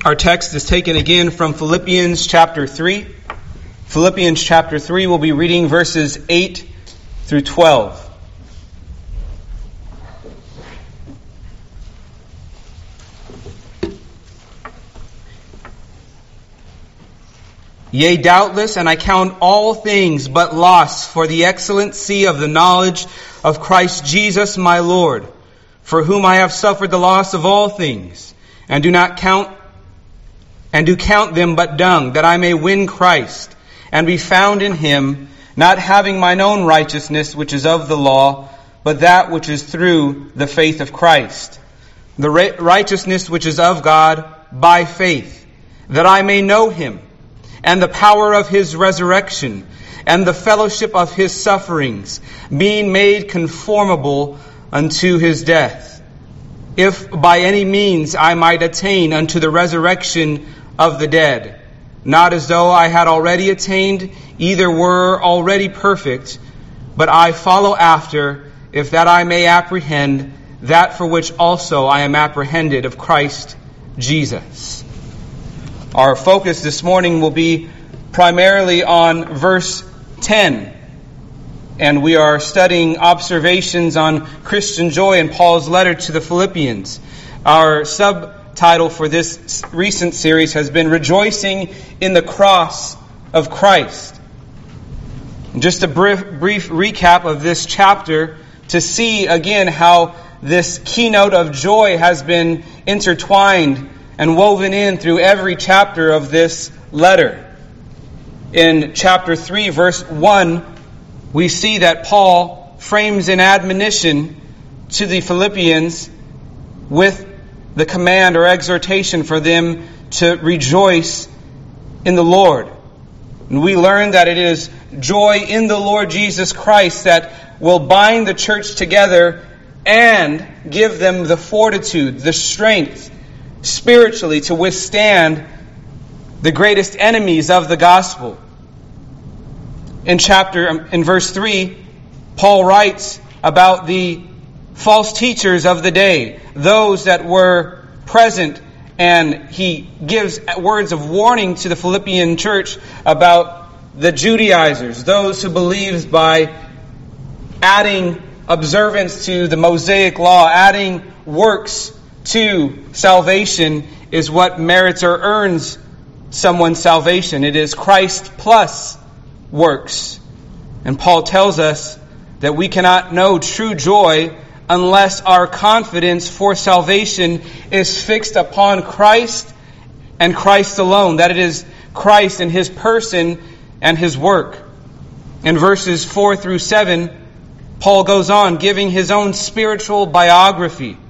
Our text is taken again from Philippians chapter 3. Philippians chapter 3, we'll be reading verses 8 through 12. Yea, doubtless, and I count all things but loss for the excellency of the knowledge of Christ Jesus my Lord, for whom I have suffered the loss of all things, and do count them but dung, that I may win Christ, and be found in him, not having mine own righteousness which is of the law, but that which is through the faith of Christ, the righteousness which is of God by faith, that I may know him, and the power of his resurrection, and the fellowship of his sufferings, being made conformable unto his death, if by any means I might attain unto the resurrection of the dead, not as though I had already attained, either were already perfect, but I follow after, if that I may apprehend that for which also I am apprehended of Christ Jesus. Our focus this morning will be primarily on verse 10, and we are studying observations on Christian joy in Paul's letter to the Philippians. Our subtitle for this recent series has been Rejoicing in the Cross of Christ. And just a brief recap of this chapter to see again how this keynote of joy has been intertwined and woven in through every chapter of this letter. In chapter 3, verse 1, we see that Paul frames an admonition to the Philippians with the command or exhortation for them to rejoice in the Lord. And we learn that it is joy in the Lord Jesus Christ that will bind the church together and give them the fortitude, the strength, spiritually to withstand the greatest enemies of the gospel. In verse 3, Paul writes about the false teachers of the day, those that were present, and he gives words of warning to the Philippian church about the Judaizers, those who believe by adding observance to the Mosaic law, adding works to salvation is what merits or earns someone's salvation. It is Christ plus works. And Paul tells us that we cannot know true joy unless our confidence for salvation is fixed upon Christ and Christ alone. That it is Christ and his person and his work. In verses 4 through 7, Paul goes on giving his own spiritual biography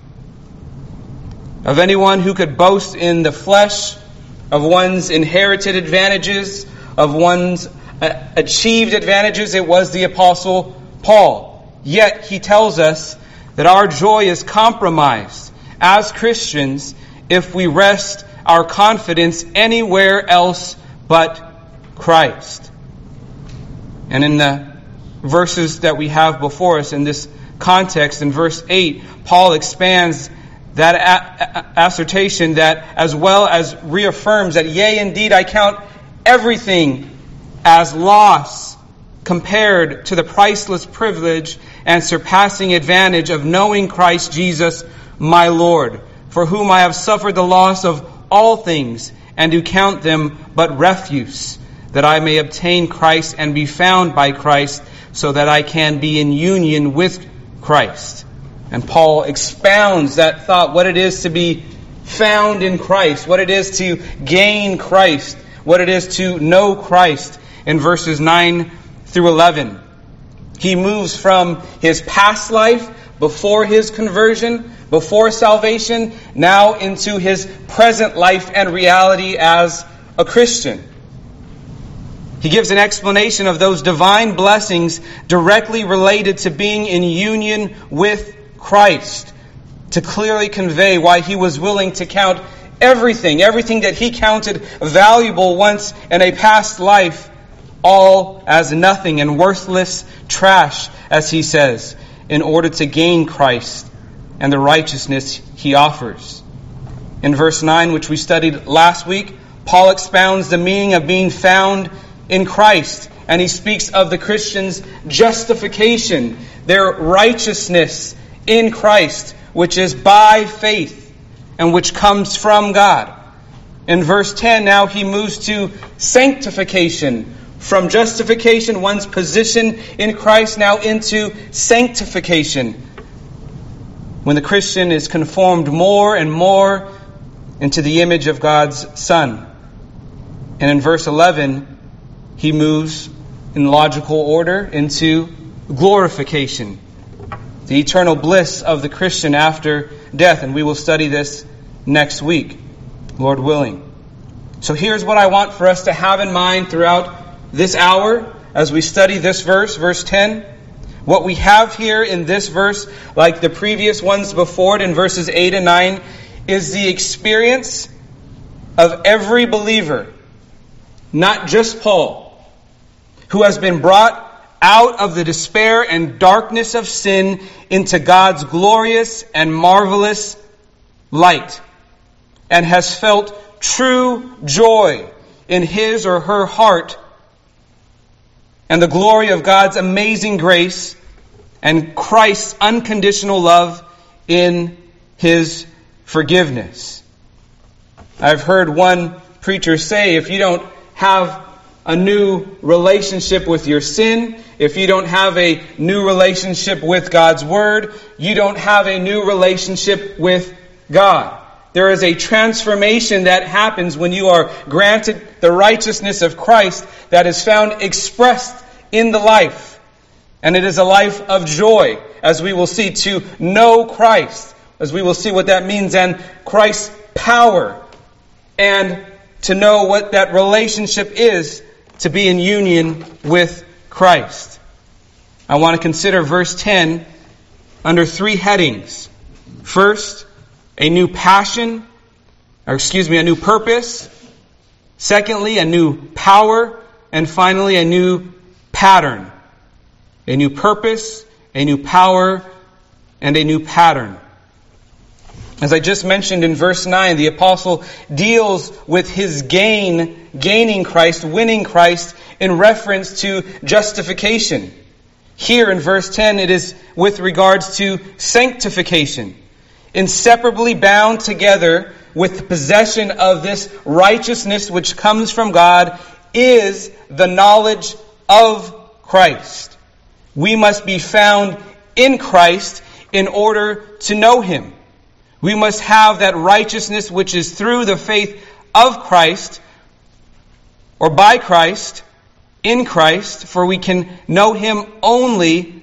of anyone who could boast in the flesh, of one's inherited advantages, of one's achieved advantages. It was the Apostle Paul. Yet he tells us that our joy is compromised as Christians if we rest our confidence anywhere else but Christ. And in the verses that we have before us in this context, in verse 8, Paul expands that assertion that as well as reaffirms that, yea, indeed, I count everything as loss compared to the priceless privilege and surpassing advantage of knowing Christ Jesus my Lord, for whom I have suffered the loss of all things, and do count them but refuse, that I may obtain Christ and be found by Christ, so that I can be in union with Christ. And Paul expounds that thought, what it is to be found in Christ, what it is to gain Christ, what it is to know Christ in verses 9 through 11. He moves from his past life before his conversion, before salvation, now into his present life and reality as a Christian. He gives an explanation of those divine blessings directly related to being in union with Christ, to clearly convey why he was willing to count everything that he counted valuable once in a past life, all as nothing and worthless trash, as he says, in order to gain Christ and the righteousness he offers. In verse 9, which we studied last week, Paul expounds the meaning of being found in Christ. And he speaks of the Christian's justification, their righteousness in Christ, which is by faith and which comes from God. In verse 10, now he moves to sanctification. From justification, one's position in Christ, now into sanctification, when the Christian is conformed more and more into the image of God's Son. And in verse 11, he moves in logical order into glorification, the eternal bliss of the Christian after death. And we will study this next week, Lord willing. So here's what I want for us to have in mind throughout this hour as we study this verse, verse 10. What we have here in this verse, like the previous ones before it in verses 8 and 9, is the experience of every believer, not just Paul, who has been brought out of the despair and darkness of sin into God's glorious and marvelous light, and has felt true joy in his or her heart and the glory of God's amazing grace and Christ's unconditional love in His forgiveness. I've heard one preacher say, if you don't have a new relationship with your sin, if you don't have a new relationship with God's Word, you don't have a new relationship with God. There is a transformation that happens when you are granted the righteousness of Christ that is found expressed in the life. And it is a life of joy, as we will see, to know Christ, as we will see what that means, and Christ's power, and to know what that relationship is, to be in union with Christ. I want to consider verse 10 under three headings. First, a new passion, a new purpose. Secondly, a new power. And finally, a new pattern. A new purpose, a new power, and a new pattern. As I just mentioned in verse 9, the apostle deals with his gaining Christ, winning Christ, in reference to justification. Here in verse 10, it is with regards to sanctification. Inseparably bound together with the possession of this righteousness which comes from God is the knowledge of Christ. We must be found in Christ in order to know Him. We must have that righteousness which is through the faith of Christ, or by Christ, in Christ, for we can know Him only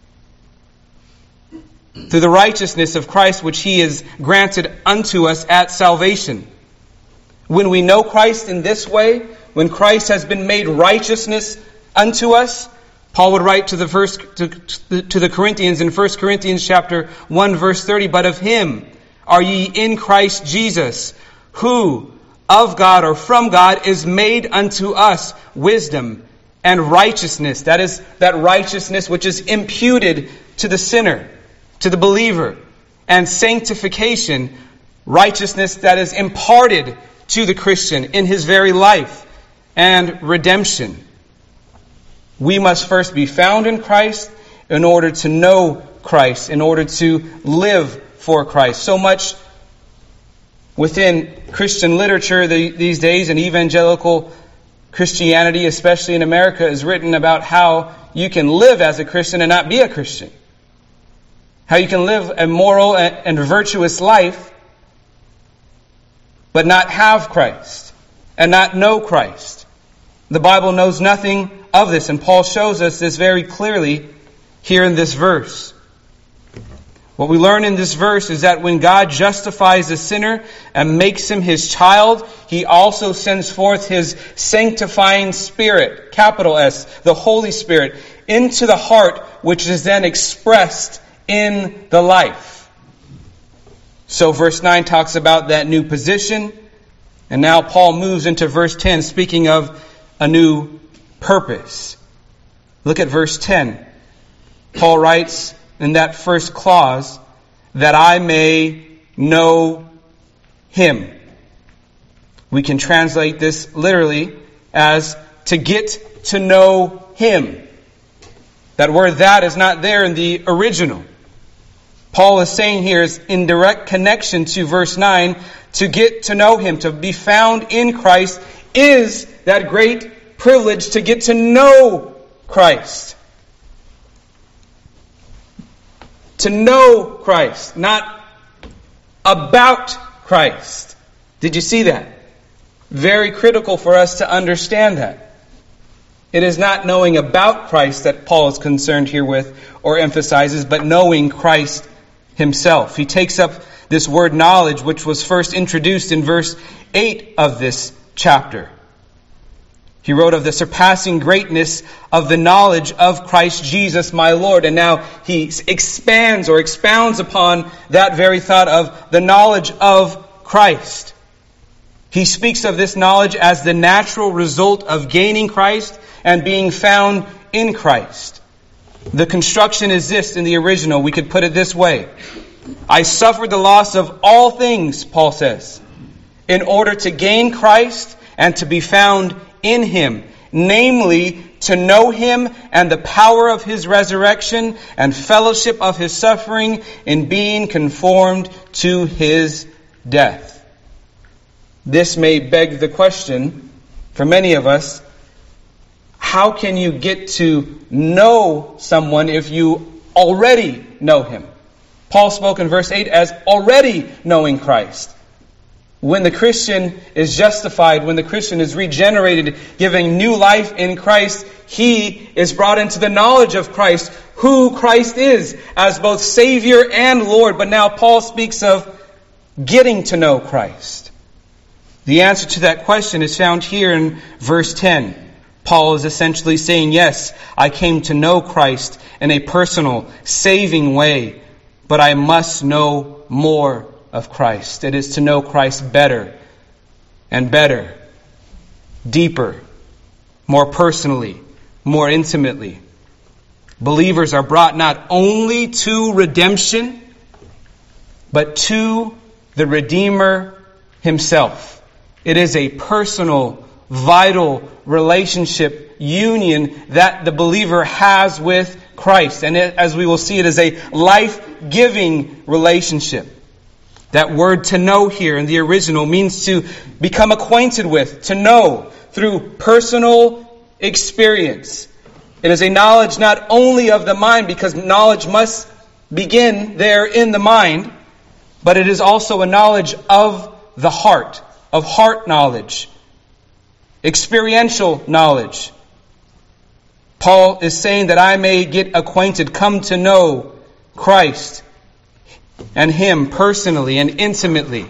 through the righteousness of Christ which He has granted unto us at salvation. When we know Christ in this way, when Christ has been made righteousness unto us, Paul would write to the Corinthians in 1 Corinthians chapter 1 verse 30, but of Him are ye in Christ Jesus, who of God or from God is made unto us wisdom and righteousness. That is that righteousness which is imputed to the sinner, to the believer. And sanctification, righteousness that is imparted to the Christian in his very life. And redemption. We must first be found in Christ in order to know Christ, in order to live for Christ. So much within Christian literature these days, and evangelical Christianity, especially in America, is written about how you can live as a Christian and not be a Christian. How you can live a moral and virtuous life, but not have Christ and not know Christ. The Bible knows nothing of this, and Paul shows us this very clearly here in this verse. What we learn in this verse is that when God justifies a sinner and makes him His child, He also sends forth His sanctifying Spirit, capital S, the Holy Spirit, into the heart, which is then expressed in the life. So verse 9 talks about that new position, and now Paul moves into verse 10, speaking of a new purpose. Look at verse 10. Paul writes in that first clause, that I may know Him. We can translate this literally as to get to know Him. That word "that" is not there in the original. Paul is saying here is in direct connection to verse 9, to get to know Him, to be found in Christ, is that great privilege to get to know Christ. To know Christ, not about Christ. Did you see that? Very critical for us to understand that. It is not knowing about Christ that Paul is concerned here with or emphasizes, but knowing Christ Himself. He takes up this word knowledge, which was first introduced in verse 8 of this chapter. He wrote of the surpassing greatness of the knowledge of Christ Jesus my Lord. And now he expands or expounds upon that very thought of the knowledge of Christ. He speaks of this knowledge as the natural result of gaining Christ and being found in Christ. The construction is this in the original. We could put it this way. I suffered the loss of all things, Paul says, in order to gain Christ and to be found in Him, namely to know Him and the power of His resurrection and fellowship of His suffering in being conformed to His death. This may beg the question for many of us, how can you get to know someone if you already know him? Paul spoke in verse 8 as already knowing Christ. When the Christian is justified, when the Christian is regenerated, giving new life in Christ, he is brought into the knowledge of Christ, who Christ is as both Savior and Lord. But now Paul speaks of getting to know Christ. The answer to that question is found here in verse 10. Paul is essentially saying, yes, I came to know Christ in a personal, saving way, but I must know more of Christ. It is to know Christ better and better, deeper, more personally, more intimately. Believers are brought not only to redemption, but to the Redeemer Himself. It is a personal, vital relationship, union that the believer has with Christ. And as we will see, it is a life-giving relationship. That word "to know" here in the original means to become acquainted with, to know through personal experience. It is a knowledge not only of the mind, because knowledge must begin there in the mind, but it is also a knowledge of the heart, of heart knowledge, experiential knowledge. Paul is saying that I may get acquainted, come to know Christ and Him personally and intimately.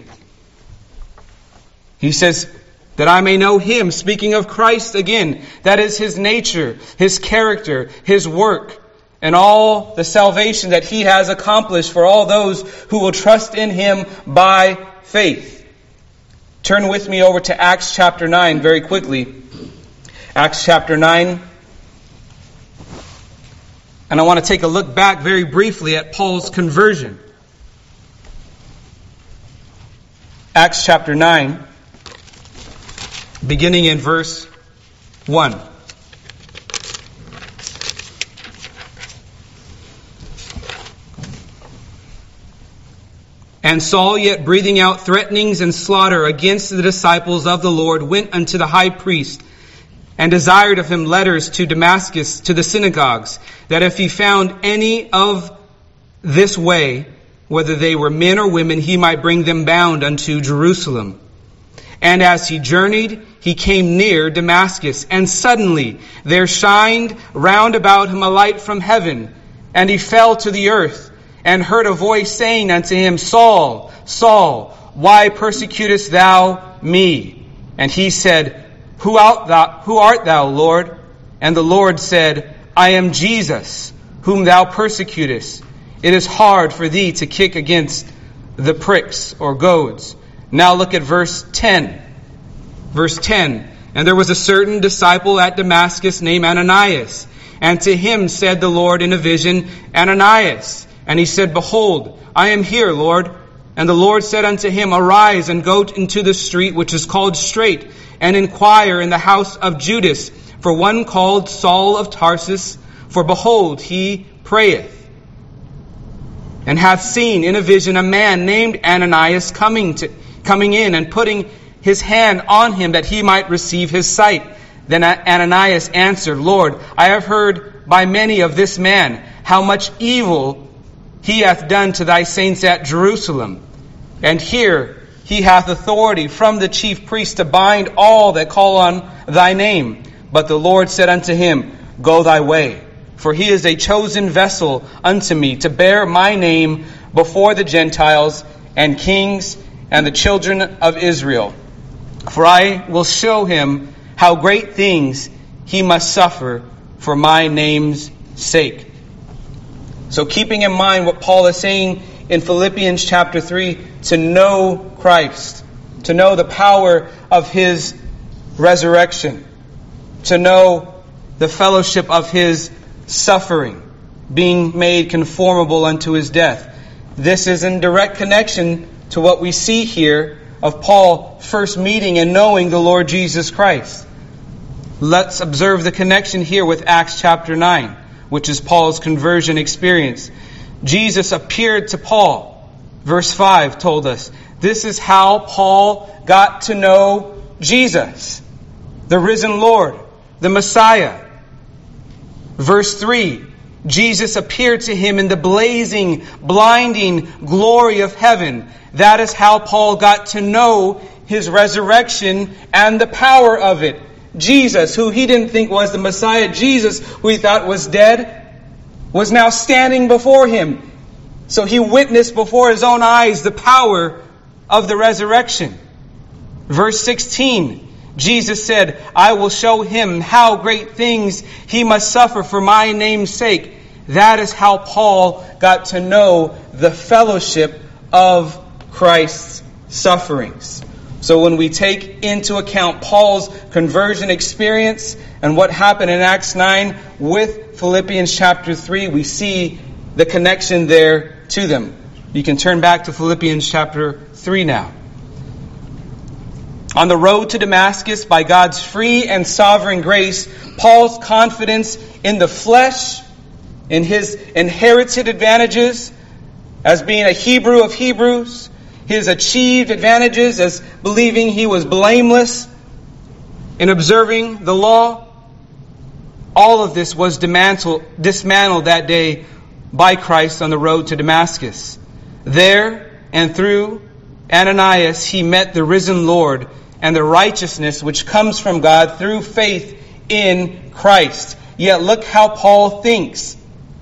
He says that I may know Him, speaking of Christ again. That is His nature, His character, His work, and all the salvation that He has accomplished for all those who will trust in Him by faith. Turn with me over to Acts chapter 9 very quickly. Acts chapter 9. And I want to take a look back very briefly at Paul's conversion. Acts chapter 9, beginning in verse 1. And Saul, yet breathing out threatenings and slaughter against the disciples of the Lord, went unto the high priest, and desired of him letters to Damascus, to the synagogues, that if he found any of this way, whether they were men or women, he might bring them bound unto Jerusalem. And as he journeyed, he came near Damascus, and suddenly there shined round about him a light from heaven, and he fell to the earth, and heard a voice saying unto him, Saul, Saul, why persecutest thou me? And he said, Who art thou, Lord? And the Lord said, I am Jesus, whom thou persecutest. It is hard for thee to kick against the pricks or goads. Now look at verse 10. Verse 10. And there was a certain disciple at Damascus named Ananias. And to him said the Lord in a vision, Ananias. And he said, Behold, I am here, Lord. And the Lord said unto him, Arise, and go into the street which is called Straight, and inquire in the house of Judas for one called Saul of Tarsus, for behold, he prayeth, and hath seen in a vision a man named Ananias coming in and putting his hand on him that he might receive his sight. Then Ananias answered, Lord, I have heard by many of this man how much evil he hath done to thy saints at Jerusalem. And here he hath authority from the chief priest to bind all that call on thy name. But the Lord said unto him, Go thy way, for he is a chosen vessel unto me to bear my name before the Gentiles and kings and the children of Israel. For I will show him how great things he must suffer for my name's sake. So keeping in mind what Paul is saying in Philippians chapter 3, to know Christ, to know the power of His resurrection, to know the fellowship of His suffering, being made conformable unto His death. This is in direct connection to what we see here of Paul first meeting and knowing the Lord Jesus Christ. Let's observe the connection here with Acts chapter 9, which is Paul's conversion experience. Jesus appeared to Paul. Verse 5 told us, this is how Paul got to know Jesus, the risen Lord, the Messiah. Verse 3, Jesus appeared to him in the blazing, blinding glory of heaven. That is how Paul got to know His resurrection and the power of it. Jesus, who he didn't think was the Messiah, Jesus, who he thought was dead, was now standing before him. So he witnessed before his own eyes the power of the resurrection. Verse 16, Jesus said, I will show him how great things he must suffer for my name's sake. That is how Paul got to know the fellowship of Christ's sufferings. So when we take into account Paul's conversion experience and what happened in Acts 9 with Philippians chapter 3, we see the connection there to them. You can turn back to Philippians chapter 3 now. On the road to Damascus, by God's free and sovereign grace, Paul's confidence in the flesh, in his inherited advantages as being a Hebrew of Hebrews, his achieved advantages as believing he was blameless in observing the law, all of this was dismantled that day by Christ on the road to Damascus. There and through Ananias, he met the risen Lord and the righteousness which comes from God through faith in Christ. Yet look how Paul thinks.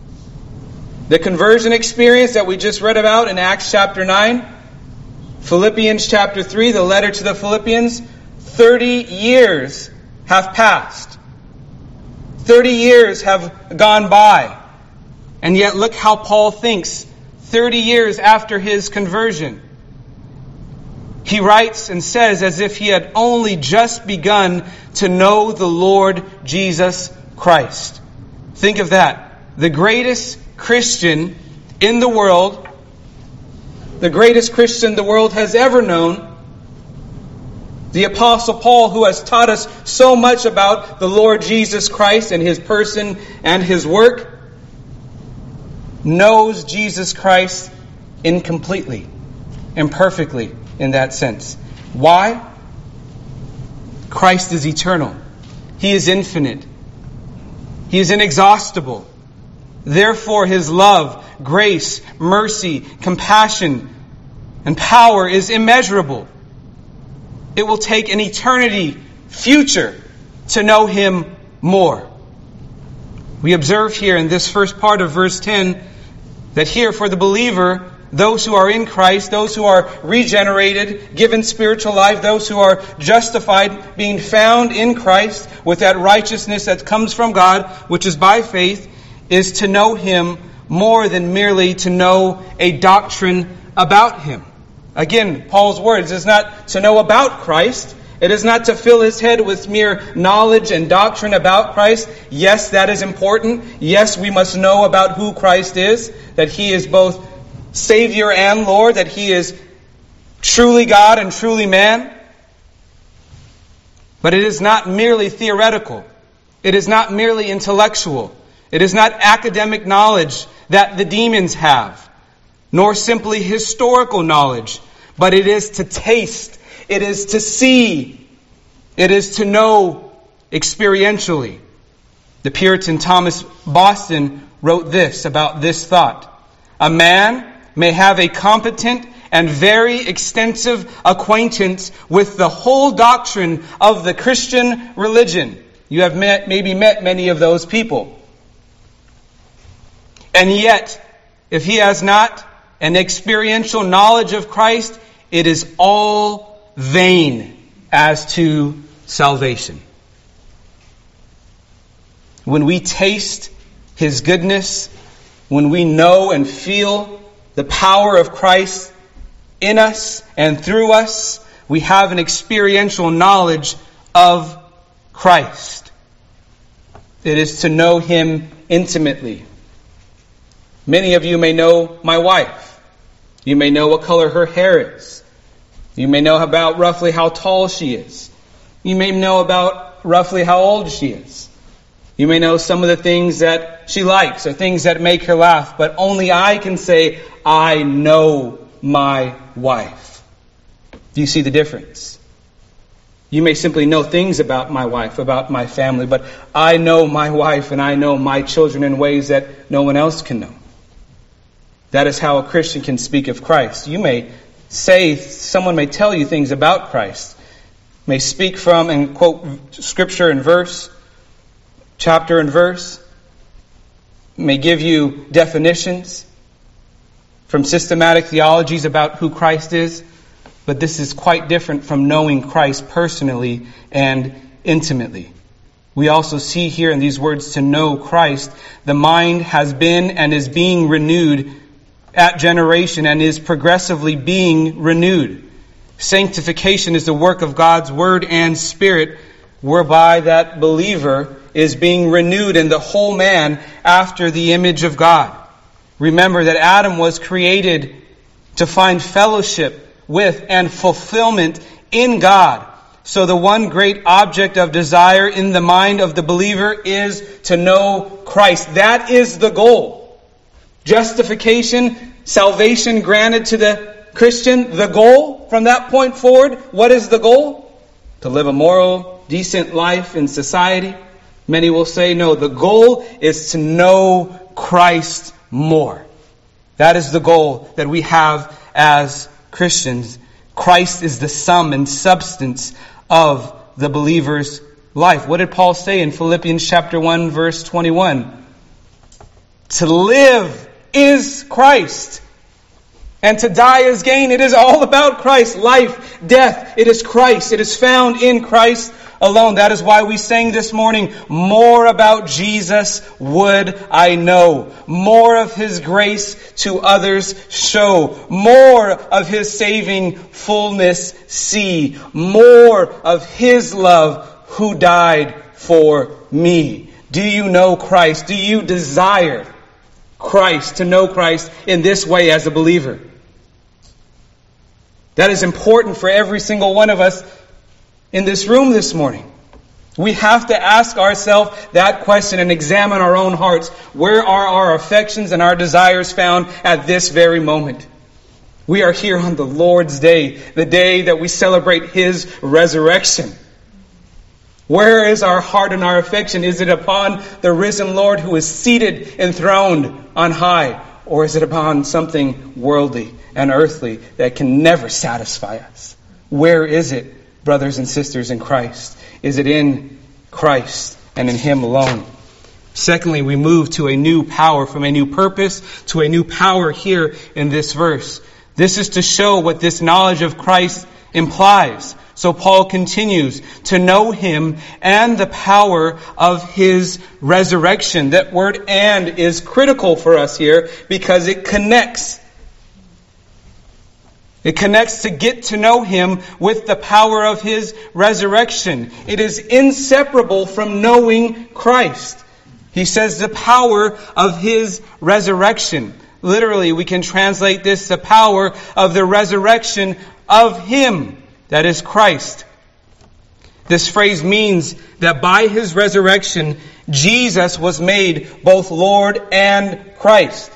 The conversion experience that we just read about in Acts chapter 9, Philippians chapter 3, the letter to the Philippians, 30 years have passed. 30 years have gone by. And yet look how Paul thinks 30 years after his conversion. He writes and says as if he had only just begun to know the Lord Jesus Christ. Think of that. The greatest Christian in the world, the greatest Christian the world has ever known, the Apostle Paul, who has taught us so much about the Lord Jesus Christ and His person and His work, knows Jesus Christ incompletely, imperfectly in that sense. Why? Christ is eternal. He is infinite. He is inexhaustible. Therefore, His love, grace, mercy, compassion, and power is immeasurable. It will take an eternity future to know Him more. We observe here in this first part of verse 10 that here for the believer, those who are in Christ, those who are regenerated, given spiritual life, those who are justified, being found in Christ with that righteousness that comes from God, which is by faith, is to know Him more than merely to know a doctrine about Him. Again, Paul's words is not to know about Christ. It is not to fill his head with mere knowledge and doctrine about Christ. Yes, that is important. Yes, we must know about who Christ is, that He is both Savior and Lord, that He is truly God and truly man. But it is not merely theoretical. It is not merely intellectual. It is not academic knowledge that the demons have, nor simply historical knowledge, but it is to taste, it is to see, it is to know experientially. The Puritan Thomas Boston wrote this about this thought: a man may have a competent and very extensive acquaintance with the whole doctrine of the Christian religion. You have maybe met many of those people. And yet, if he has not an experiential knowledge of Christ, it is all vain as to salvation. When we taste His goodness, when we know and feel the power of Christ in us and through us, we have an experiential knowledge of Christ. It is to know Him intimately. Many of you may know my wife. You may know what color her hair is. You may know about roughly how tall she is. You may know about roughly how old she is. You may know some of the things that she likes or things that make her laugh, but only I can say, I know my wife. Do you see the difference? You may simply know things about my wife, about my family, but I know my wife and I know my children in ways that no one else can know. That is how a Christian can speak of Christ. You may say, someone may tell you things about Christ, may speak from and quote scripture and verse, chapter and verse, may give you definitions from systematic theologies about who Christ is, but this is quite different from knowing Christ personally and intimately. We also see here in these words, to know Christ, the mind has been and is being renewed at generation and is progressively being renewed. Sanctification is the work of God's Word and Spirit, whereby that believer is being renewed in the whole man after the image of God. Remember that Adam was created to find fellowship with and fulfillment in God. So the one great object of desire in the mind of the believer is to know Christ. That is the goal. Justification, salvation granted to the Christian, the goal from that point forward, what is the goal? To live a moral, decent life in society. Many will say, no, the goal is to know Christ more. That is the goal that we have as Christians. Christ is the sum and substance of the believer's life. What did Paul say in Philippians chapter 1, verse 21? To live is Christ, and to die is gain. It is all about Christ. Life, death, it is Christ. It is found in Christ alone. That is why we sang this morning, more about Jesus would I know. More of His grace to others show. More of His saving fullness see. More of His love who died for me. Do you know Christ? Do you desire Christ, to know Christ in this way as a believer? That is important for every single one of us in this room this morning. We have to ask ourselves that question and examine our own hearts. Where are our affections and our desires found at this very moment? We are here on the Lord's Day, the day that we celebrate His resurrection. Where is our heart and our affection? Is it upon the risen Lord who is seated, enthroned on high? Or is it upon something worldly and earthly that can never satisfy us? Where is it, brothers and sisters in Christ? Is it in Christ and in Him alone? Secondly, we move to a new power, from a new purpose to a new power here in this verse. This is to show what this knowledge of Christ implies. So Paul continues, to know Him and the power of His resurrection. That word "and" is critical for us here because it connects. It connects to get to know Him with the power of His resurrection. It is inseparable from knowing Christ. He says the power of His resurrection. Literally, we can translate this, the power of the resurrection of Him, that is Christ. This phrase means that by His resurrection, Jesus was made both Lord and Christ.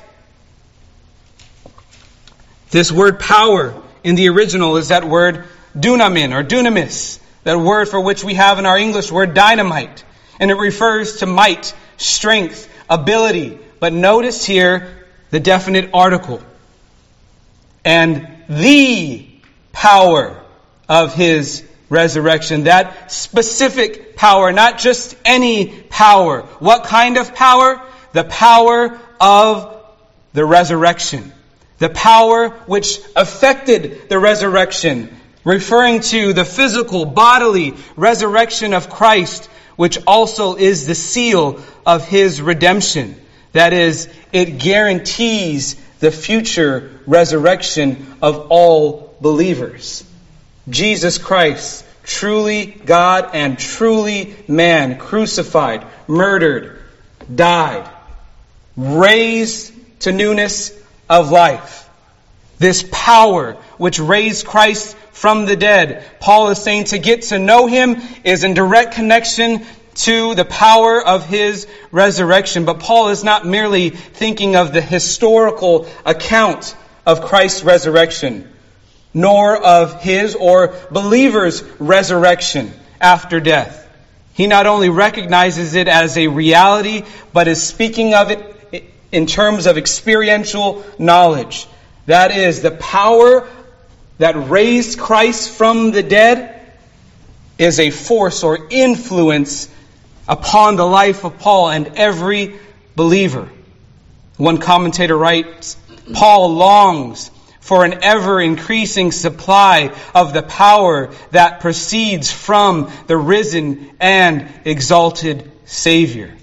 This word power in the original is that word dunamin or dunamis, that word for which we have in our English word dynamite. And it refers to might, strength, ability. But notice here the definite article. And the power of His resurrection. That specific power, not just any power. What kind of power? The power of the resurrection. The power which affected the resurrection, referring to the physical, bodily resurrection of Christ, which also is the seal of His redemption. That is, it guarantees the future resurrection of all believers. Jesus Christ, truly God and truly man, crucified, murdered, died, raised to newness of life. This power which raised Christ from the dead, Paul is saying to get to know Him is in direct connection to the power of His resurrection. But Paul is not merely thinking of the historical account of Christ's resurrection, nor of his or believers' resurrection after death. He not only recognizes it as a reality, but is speaking of it in terms of experiential knowledge. That is, the power that raised Christ from the dead is a force or influence upon the life of Paul and every believer. One commentator writes, Paul longs for an ever-increasing supply of the power that proceeds from the risen and exalted Savior.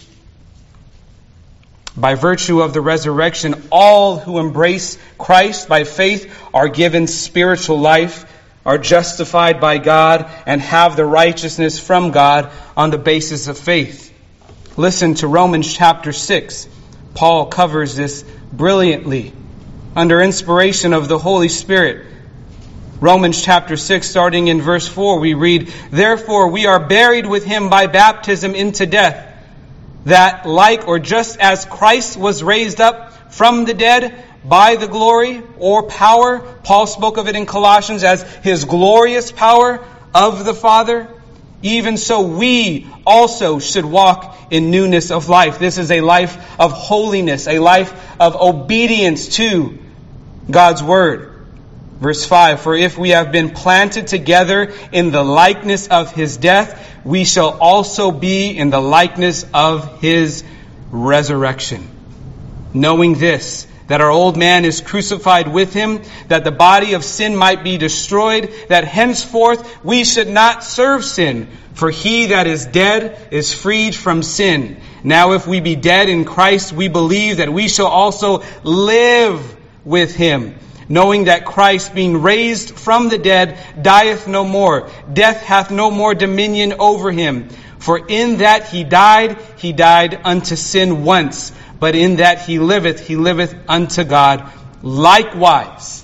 By virtue of the resurrection, all who embrace Christ by faith are given spiritual life, are justified by God, and have the righteousness from God on the basis of faith. Listen to Romans chapter 6. Paul covers this brilliantly under inspiration of the Holy Spirit. Romans chapter 6, starting in verse 4, we read, "Therefore we are buried with Him by baptism into death, that like or just as Christ was raised up from the dead by the glory or power," Paul spoke of it in Colossians as His glorious power of the Father, "even so we also should walk in newness of life." This is a life of holiness, a life of obedience to God's Word. Verse 5, "For if we have been planted together in the likeness of His death, we shall also be in the likeness of His resurrection. Knowing this, that our old man is crucified with Him, that the body of sin might be destroyed, that henceforth we should not serve sin. For he that is dead is freed from sin. Now if we be dead in Christ, we believe that we shall also live with Him, knowing that Christ, being raised from the dead, dieth no more. Death hath no more dominion over Him. For in that He died unto sin once. But in that He liveth unto God. Likewise,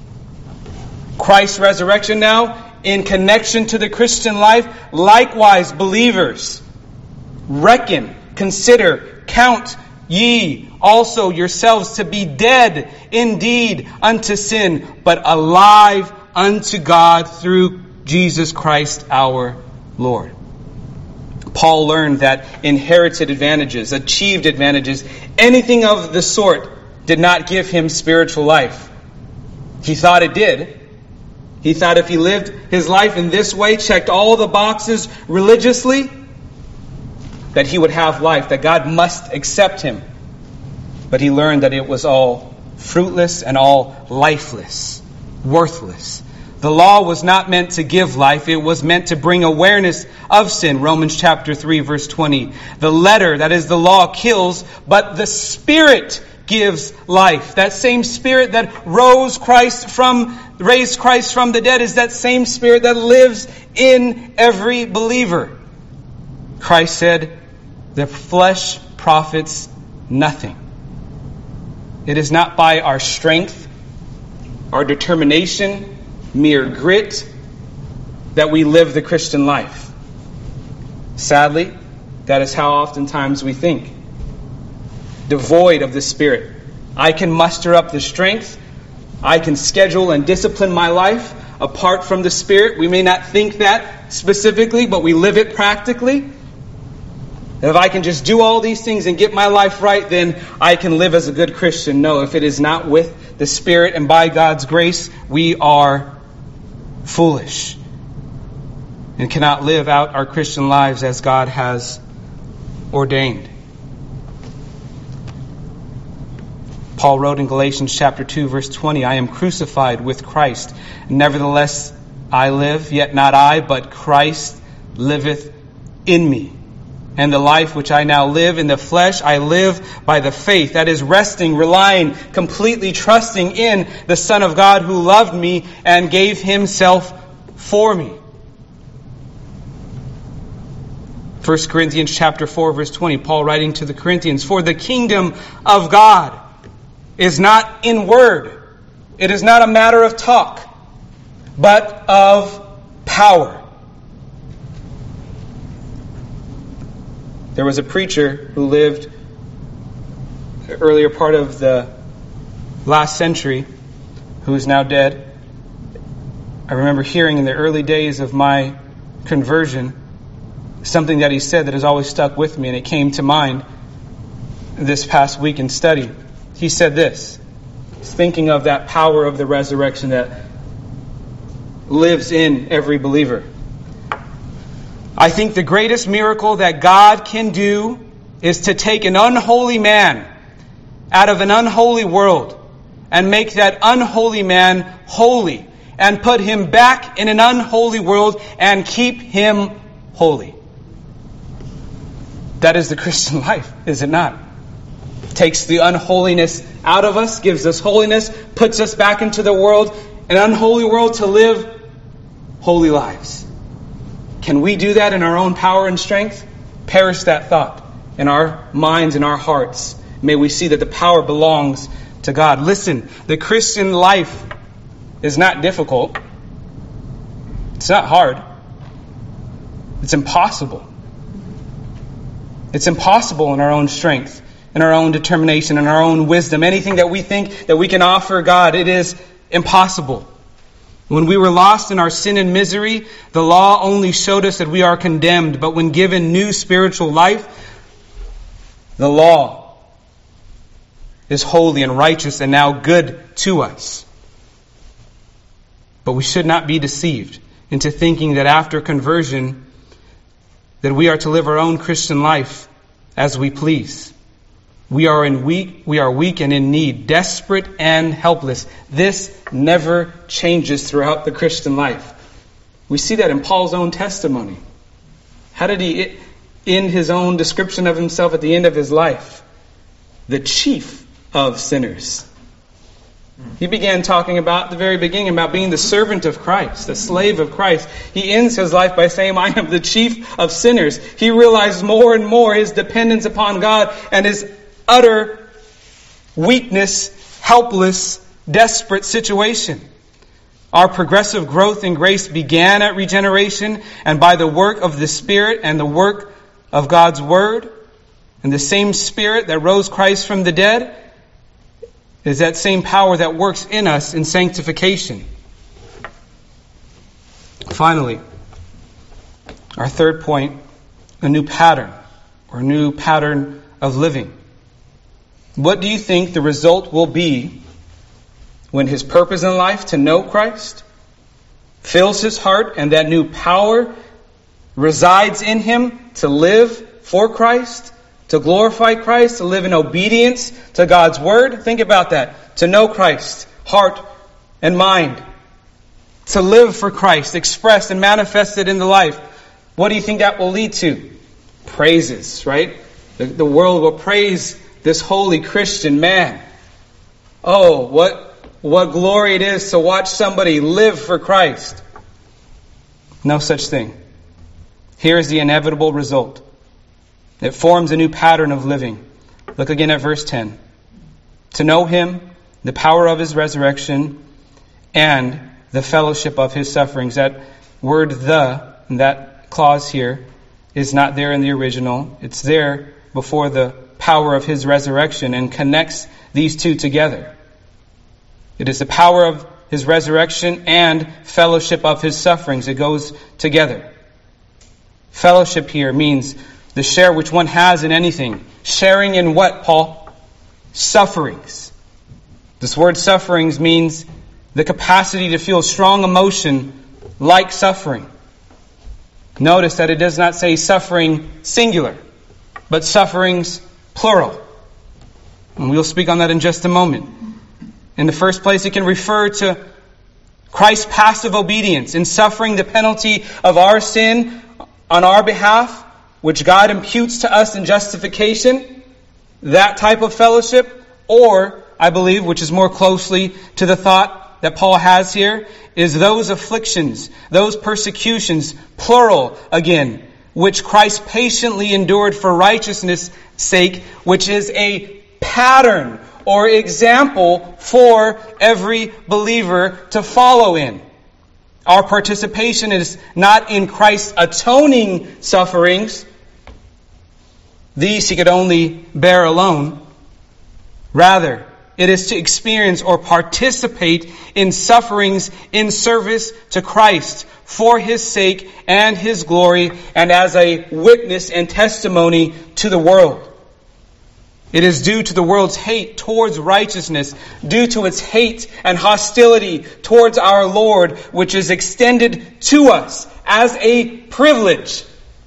Christ's resurrection now, in connection to the Christian life, likewise, believers, reckon, consider, count ye also yourselves to be dead indeed unto sin, but alive unto God through Jesus Christ our Lord. Paul learned that inherited advantages, achieved advantages, anything of the sort did not give him spiritual life. He thought it did. He thought if he lived his life in this way, checked all the boxes religiously, that he would have life, that God must accept him. But he learned that it was all fruitless and all lifeless, worthless. The law was not meant to give life. It was meant to bring awareness of sin. Romans chapter 3, verse 20. The letter, that is the law, kills, but the Spirit gives life. That same Spirit that raised Christ from the dead is that same Spirit that lives in every believer. Christ said, "The flesh profits nothing." It is not by our strength, our determination, mere grit that we live the Christian life. Sadly, that is how oftentimes we think. Devoid of the Spirit. I can muster up the strength. I can schedule and discipline my life apart from the Spirit. We may not think that specifically, but we live it practically. If I can just do all these things and get my life right, then I can live as a good Christian. No, if it is not with the Spirit and by God's grace, we are foolish and cannot live out our Christian lives as God has ordained. Paul wrote in Galatians chapter 2, verse 20, I am crucified with Christ. Nevertheless, I live, yet not I, but Christ liveth in me. And the life which I now live in the flesh, I live by the faith. That is resting, relying, completely trusting in the Son of God who loved me and gave Himself for me. 1 Corinthians chapter 4, verse 20, Paul writing to the Corinthians, for the kingdom of God is not in word. It is not a matter of talk, but of power. There was a preacher who lived the earlier part of the last century who is now dead. I remember hearing in the early days of my conversion something that he said that has always stuck with me, and it came to mind this past week in study. He said this, thinking of that power of the resurrection that lives in every believer. I think the greatest miracle that God can do is to take an unholy man out of an unholy world and make that unholy man holy and put him back in an unholy world and keep him holy. That is the Christian life, is it not? Takes the unholiness out of us, gives us holiness, puts us back into the world, an unholy world, to live holy lives. Can we do that in our own power and strength? Perish that thought in our minds and our hearts. May we see that the power belongs to God. Listen, the Christian life is not difficult. It's not hard. It's impossible. It's impossible in our own strength, in our own determination, in our own wisdom. Anything that we think that we can offer God, it is impossible. When we were lost in our sin and misery, the law only showed us that we are condemned. But when given new spiritual life, the law is holy and righteous and now good to us. But we should not be deceived into thinking that after conversion, that we are to live our own Christian life as we please. We are weak and in need, desperate and helpless. This never changes throughout the Christian life. We see that in Paul's own testimony. How did he end his own description of himself at the end of his life? The chief of sinners. He began talking about the very beginning about being the servant of Christ, the slave of Christ. He ends his life by saying, I am the chief of sinners. He realized more and more his dependence upon God and his utter weakness, helpless, desperate situation. Our progressive growth in grace began at regeneration and by the work of the Spirit and the work of God's Word. And the same Spirit that rose Christ from the dead is that same power that works in us in sanctification. Finally, our third point, a new pattern or a new pattern of living. What do you think the result will be when his purpose in life to know Christ fills his heart and that new power resides in him to live for Christ, to glorify Christ, to live in obedience to God's Word? Think about that. To know Christ, heart and mind. To live for Christ, expressed and manifested in the life. What do you think that will lead to? Praises, right? The world will praise this holy Christian man. Oh, what glory it is to watch somebody live for Christ. No such thing. Here is the inevitable result. It forms a new pattern of living. Look again at verse 10. To know Him, the power of His resurrection, and the fellowship of his sufferings. That word "the," that clause here, is not there in the original. It's there before the power of his resurrection and connects these two together. It is the power of his resurrection and fellowship of his sufferings. It goes together. Fellowship here means the share which one has in anything. Sharing in what, Paul? Sufferings. This word sufferings means the capacity to feel strong emotion like suffering. Notice that it does not say suffering singular, but sufferings plural. And we'll speak on that in just a moment. In the first place, it can refer to Christ's passive obedience in suffering the penalty of our sin on our behalf, which God imputes to us in justification. That type of fellowship. Or, I believe, which is more closely to the thought that Paul has here, is those afflictions, those persecutions, plural again, which Christ patiently endured for righteousness' sake, which is a pattern or example for every believer to follow in. Our participation is not in Christ's atoning sufferings. These he could only bear alone. Rather, it is to experience or participate in sufferings in service to Christ for his sake and his glory, and as a witness and testimony to the world. It is due to the world's hate towards righteousness, due to its hate and hostility towards our Lord, which is extended to us as a privilege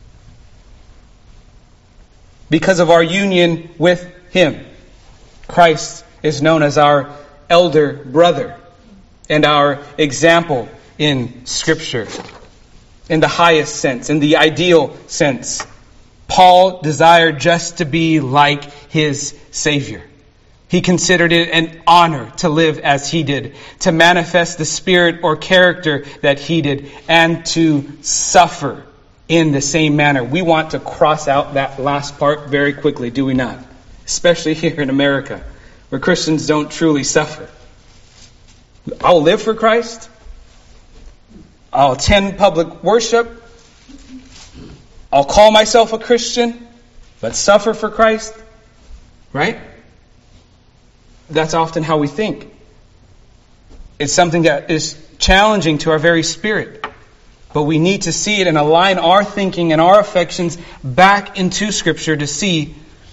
because of our union with him. Christ is known as our elder brother and our example in Scripture, in the highest sense, in the ideal sense. Paul desired just to be like his Savior. He considered it an honor to live as he did, to manifest the spirit or character that he did, and to suffer in the same manner. We want to cross out that last part very quickly, do we not? Especially here in America, where Christians don't truly suffer. I'll live for Christ. I'll attend public worship. I'll call myself a Christian, but suffer for Christ. Right? That's often how we think. It's something that is challenging to our very spirit. But we need to see it and align our thinking and our affections back into Scripture to see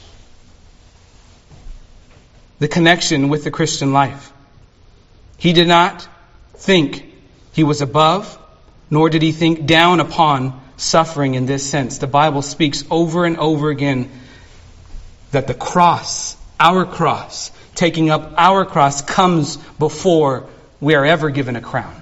the connection with the Christian life. He did not think he was above, nor did he think down upon suffering in this sense. The Bible speaks over and over again that the cross, our cross, taking up our cross, comes before we are ever given a crown.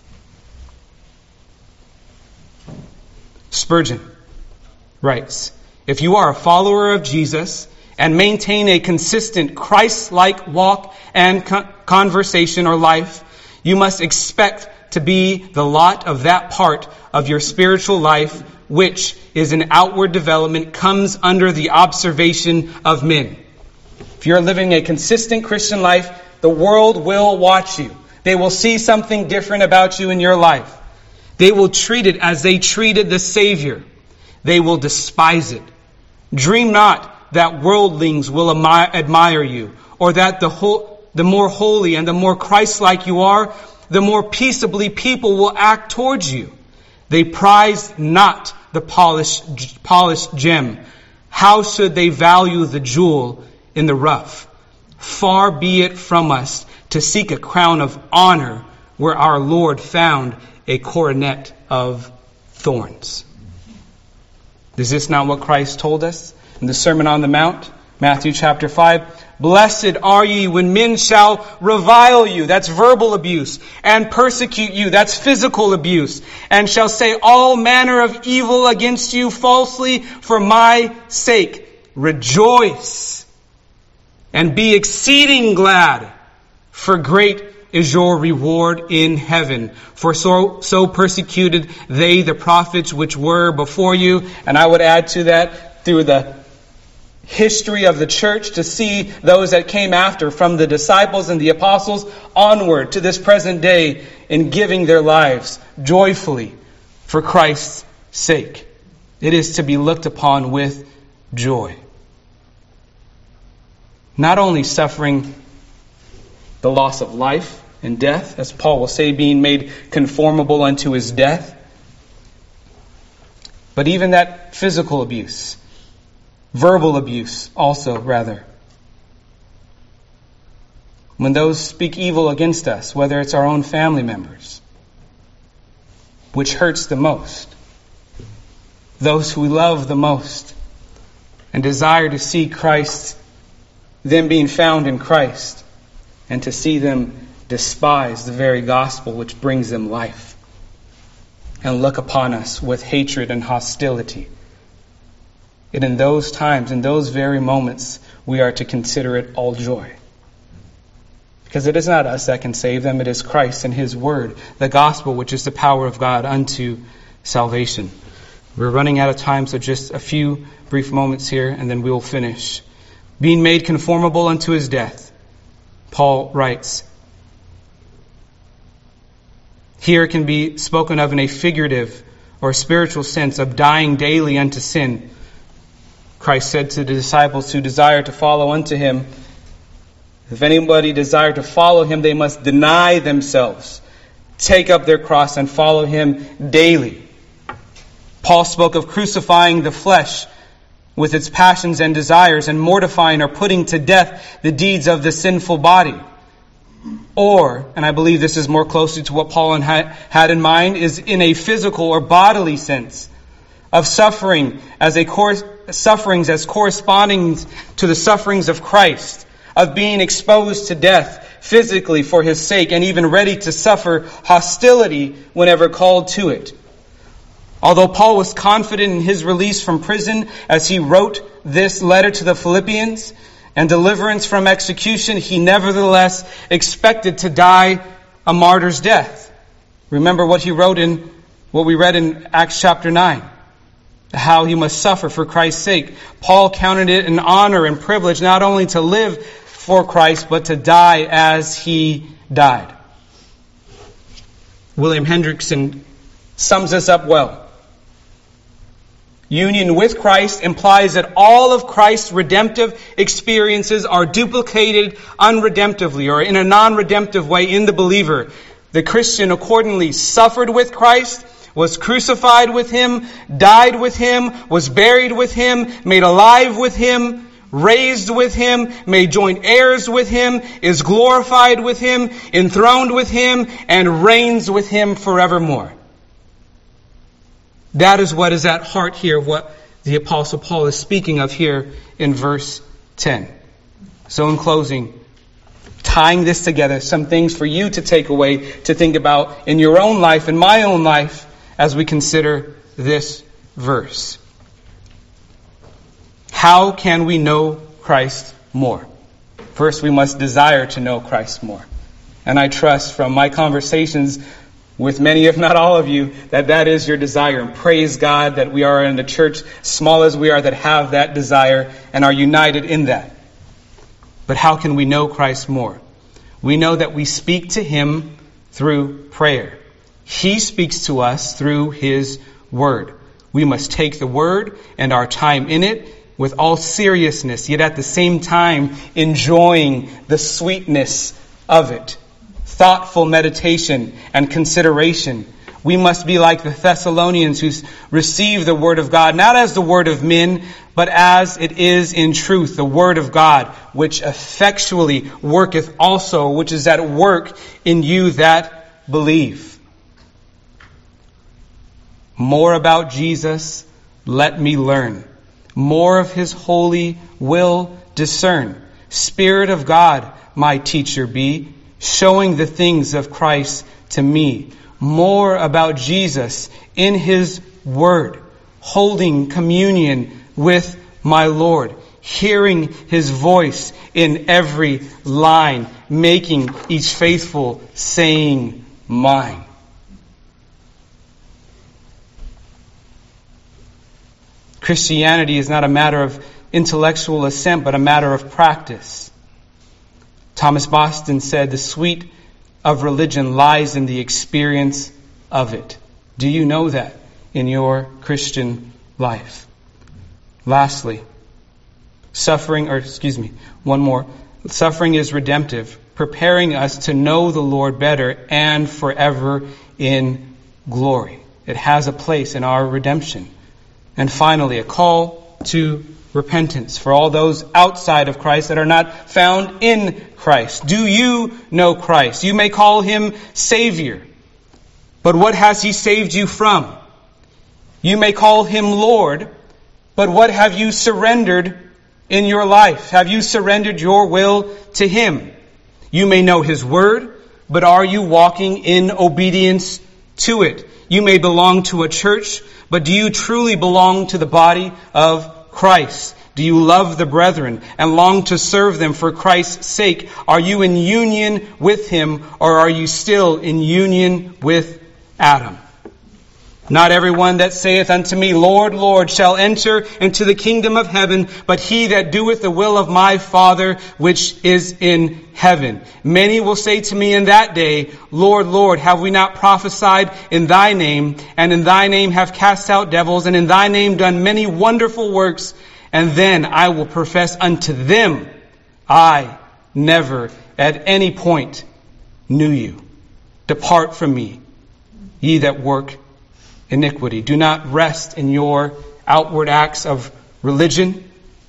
Spurgeon writes, "If you are a follower of Jesus and maintain a consistent Christ-like walk and conversation or life, you must expect to be the lot of that part of your spiritual life which is an outward development, comes under the observation of men." If you're living a consistent Christian life, the world will watch you. They will see something different about you in your life. They will treat it as they treated the Savior. They will despise it. Dream not that worldlings will admire you, or that the more holy and the more Christ-like you are, the more peaceably people will act towards you. They prize not the polished gem. How should they value the jewel in the rough? Far be it from us to seek a crown of honor where our Lord found a coronet of thorns. Is this not what Christ told us in the Sermon on the Mount? Matthew chapter 5. "Blessed are ye when men shall revile you," that's verbal abuse, "and persecute you," that's physical abuse, "and shall say all manner of evil against you falsely for my sake. Rejoice and be exceeding glad, for great is your reward in heaven. For so persecuted they the prophets which were before you." And I would add to that, through the history of the church, to see those that came after, from the disciples and the apostles onward to this present day, in giving their lives joyfully for Christ's sake. It is to be looked upon with joy. Not only suffering the loss of life and death, as Paul will say, being made conformable unto his death, but even that physical abuse, verbal abuse also, rather. When those speak evil against us, whether it's our own family members, which hurts the most, those who we love the most, and desire to see Christ, them being found in Christ, and to see them despise the very gospel which brings them life, and look upon us with hatred and hostility. And in those times, in those very moments, we are to consider it all joy. Because it is not us that can save them, it is Christ and His Word, the gospel, which is the power of God unto salvation. We're running out of time, so just a few brief moments here, and then we will finish. Being made conformable unto His death, Paul writes. Here can be spoken of in a figurative or spiritual sense of dying daily unto sin. Christ said to the disciples who desire to follow unto Him, if anybody desire to follow Him, they must deny themselves, take up their cross, and follow Him daily. Paul spoke of crucifying the flesh with its passions and desires, and mortifying or putting to death the deeds of the sinful body. Or, and I believe this is more closely to what Paul had in mind, is in a physical or bodily sense of suffering sufferings as corresponding to the sufferings of Christ, of being exposed to death physically for His sake, and even ready to suffer hostility whenever called to it. Although Paul was confident in his release from prison as he wrote this letter to the Philippians, and deliverance from execution, he nevertheless expected to die a martyr's death. Remember what he wrote in what we read in Acts chapter 9. How he must suffer for Christ's sake. Paul counted it an honor and privilege not only to live for Christ, but to die as He died. William Hendrickson sums this up well. Union with Christ implies that all of Christ's redemptive experiences are duplicated unredemptively, or in a non-redemptive way, in the believer. The Christian accordingly suffered with Christ, was crucified with Him, died with Him, was buried with Him, made alive with Him, raised with Him, made joint heirs with Him, is glorified with Him, enthroned with Him, and reigns with Him forevermore. That is what is at heart here, what the Apostle Paul is speaking of here in verse 10. So in closing, tying this together, some things for you to take away, to think about in your own life, in my own life, as we consider this verse. How can we know Christ more? First, we must desire to know Christ more. And I trust from my conversations with many, if not all of you, that is your desire. And praise God that we are in a church, small as we are, that have that desire and are united in that. But how can we know Christ more? We know that we speak to Him through prayer. He speaks to us through His Word. We must take the Word and our time in it with all seriousness, yet at the same time enjoying the sweetness of it. Thoughtful meditation and consideration. We must be like the Thessalonians who receive the Word of God, not as the word of men, but as it is in truth, the Word of God, which effectually worketh also, which is at work in you that believe. More about Jesus, let me learn. More of His holy will discern. Spirit of God, my teacher be, showing the things of Christ to me. More about Jesus in His Word, holding communion with my Lord, hearing His voice in every line, making each faithful saying mine. Christianity is not a matter of intellectual assent, but a matter of practice. Thomas Boston said, "The sweet of religion lies in the experience of it." Do you know that in your Christian life? Lastly, suffering is redemptive, preparing us to know the Lord better and forever in glory. It has a place in our redemption. And finally, a call to repentance for all those outside of Christ that are not found in Christ. Do you know Christ? You may call him Savior, but what has he saved you from? You may call him Lord, but what have you surrendered in your life? Have you surrendered your will to him? You may know his word, but are you walking in obedience to it? You may belong to a church, but do you truly belong to the body of Christ? Do you love the brethren and long to serve them for Christ's sake? Are you in union with him, or are you still in union with Adam? Not everyone that saith unto me, Lord, Lord, shall enter into the kingdom of heaven, but he that doeth the will of my Father which is in heaven. Many will say to me in that day, Lord, Lord, have we not prophesied in thy name, and in thy name have cast out devils, and in thy name done many wonderful works? And then I will profess unto them, I never at any point knew you. Depart from me, ye that work iniquity. Do not rest in your outward acts of religion.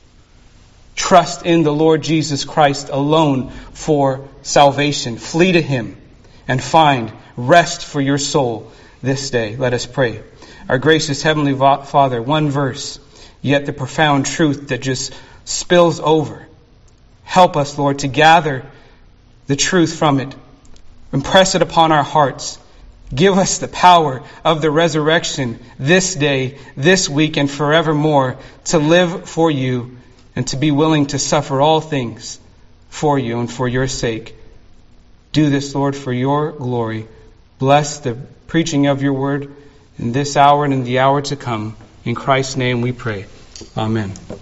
Trust in the Lord Jesus Christ alone for salvation. Flee to him and find rest for your soul this day. Let us pray. Our gracious Heavenly Father, one verse, yet the profound truth that just spills over. Help us, Lord, to gather the truth from it. Impress it upon our hearts. Give us the power of the resurrection this day, this week, and forevermore to live for you and to be willing to suffer all things for you and for your sake. Do this, Lord, for your glory. Bless the preaching of your word in this hour and in the hour to come. In Christ's name we pray. Amen.